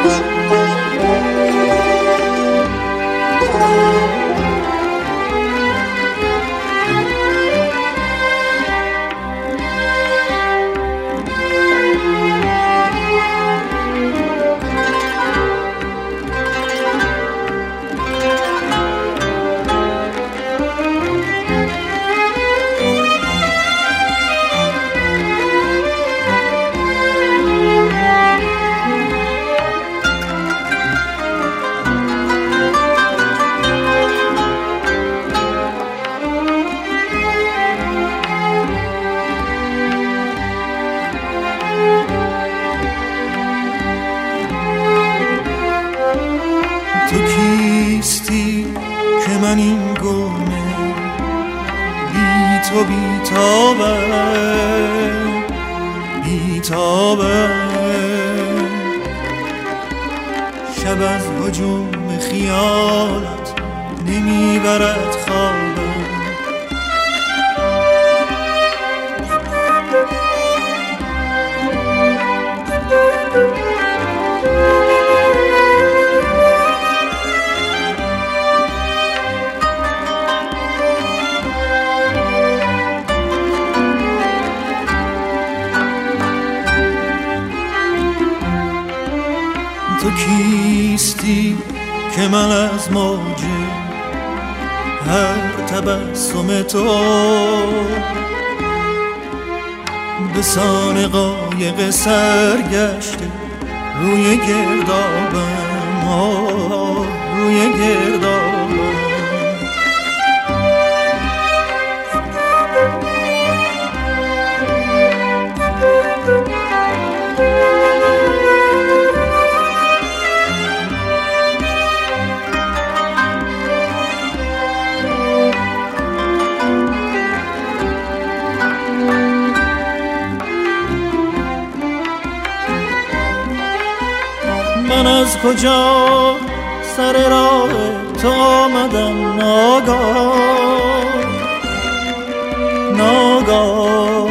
تو کیستی که من این گونه بی تو بی‌تابم شب از هجوم خیالت نمیبرد خوابم تو کیستی که من از موج هر تبسم تو به سان قایق سرگشته روی گردابم روی گردابم من از کجا سر راه تو آمدم ناگاه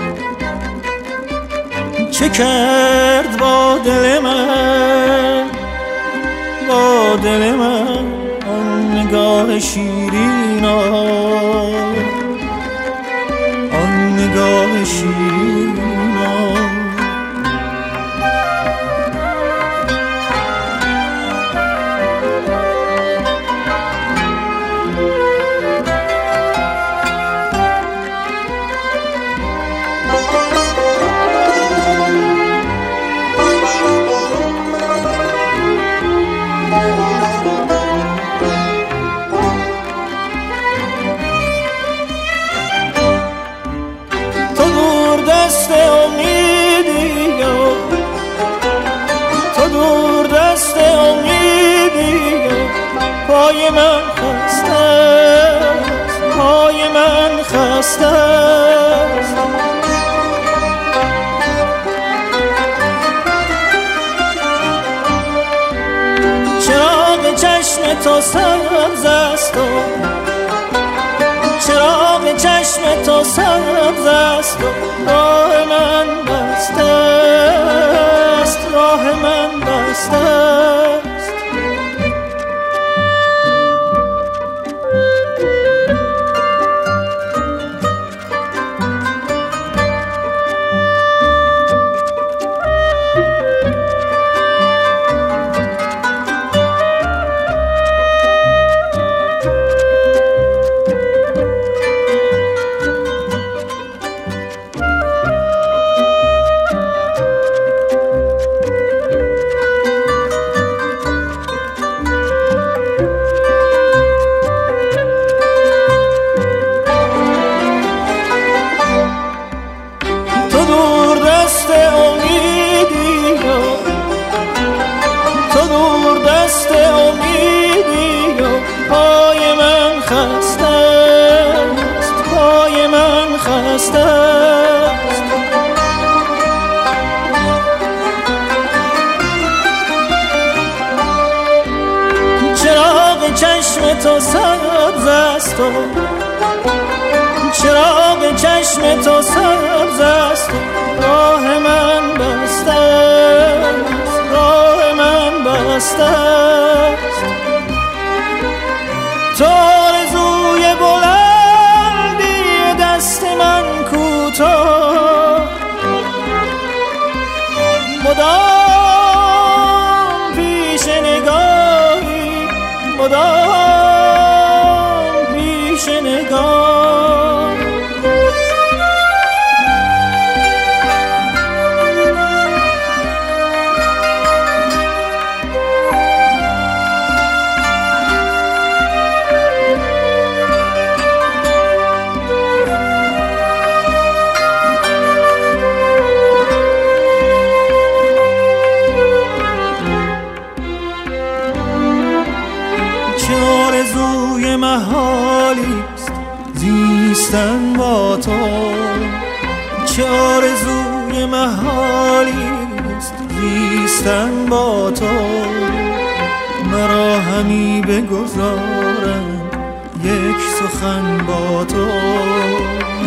چه کرد با دل من آن نگاه شیرین آن نگاه شیرین پای من خسته است پای من خسته است چراغ چشم تو سبز است و چراغ چشم تو سبز است و راه من بسته است راه من بسته است چشم تو سبز است و چراغ چشم تو سبز است و راه من بسته است راه من دست است، تو آرزوی بلندی دست من کوتاه، مدام پیش نگاهی، مدام پیش نگاه. آرزوی محالیست زیستن با تو، چه آرزوی محالیست زیستن با تو، مرا همی بگذارم یک سخن با تو.